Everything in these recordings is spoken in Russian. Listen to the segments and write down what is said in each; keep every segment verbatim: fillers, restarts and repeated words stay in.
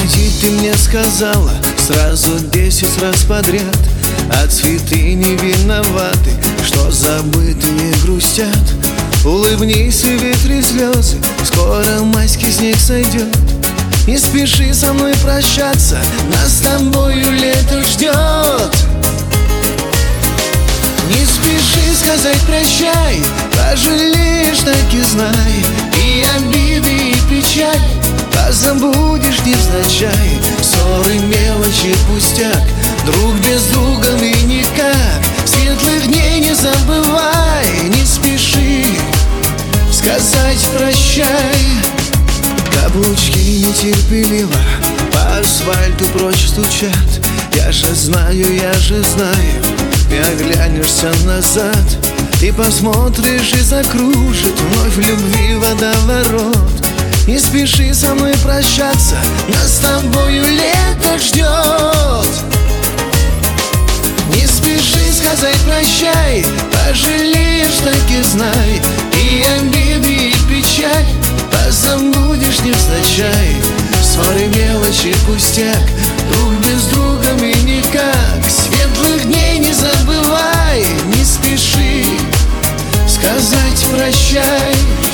Уйди, ты мне сказала сразу десять раз подряд. А цветы не виноваты, что забытые грустят. Улыбнись и ветри слезы, скоро майский снег сойдет. Не спеши со мной прощаться, нас с тобою лето ждет. Не спеши сказать прощай, пожалеешь, так и знай. И обиды, и печаль позабудешь невзначай. Ссоры, мелочи, пустяк, друг без друга мы никак. Светлых дней не забывай, не спеши сказать прощай. Каблучки нетерпеливо по асфальту прочь стучат. Я же знаю, я же знаю, ты оглянешься назад и посмотришь, и закружит вновь в любви водоворот. Не спеши со мной прощаться, нас с тобою лето ждет. Не спеши сказать прощай, пожалеешь, так и знай. И обиды, и печаль позабудешь невзначай. Ссоры, мелочи, пустяк, друг без друга мы никак. Светлых дней не забывай, не спеши сказать прощай.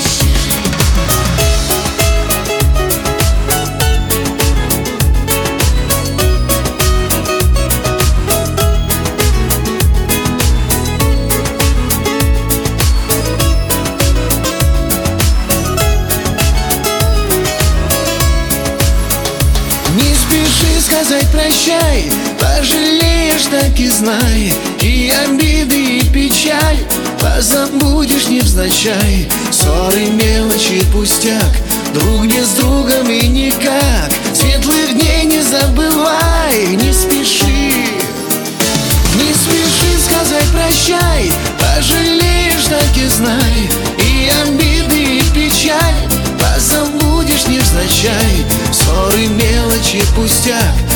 Не спеши сказать прощай, пожалеешь, так и знай. И обиды, и печаль позабудешь невзначай. Ссоры, мелочи, пустяк, друг без друга мы никак. Светлых дней не забывай, не спеши. Не спеши сказать прощай, пожалеешь, так и знай. И обиды, и печаль позабудешь невзначай. Ссоры, мелочи, пустяк,